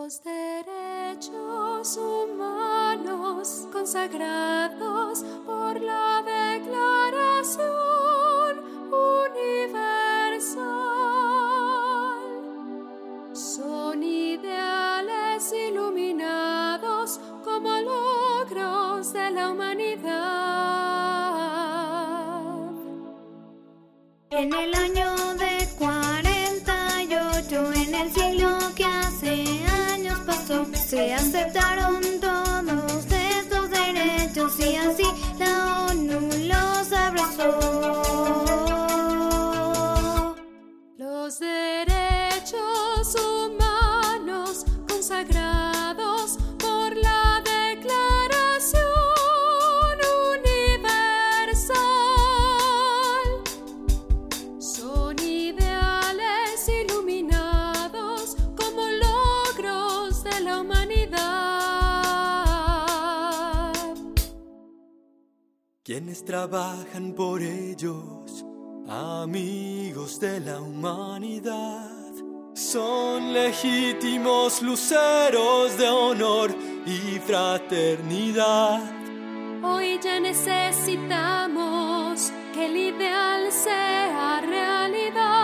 Los derechos humanos consagrados por la Declaración Universal son ideales iluminados como logros de la humanidad. En el año de 48, en el siglo que hace años pasó, se aceptaron todos estos derechos y así la ONU los abrazó. Los derechos humanos consagrados por la Declaración Universal son ideales iluminados como logros de la humanidad. Quienes trabajan por ellos, amigos de la humanidad, son legítimos luceros de honor y fraternidad. Hoy ya necesitamos que el ideal sea realidad.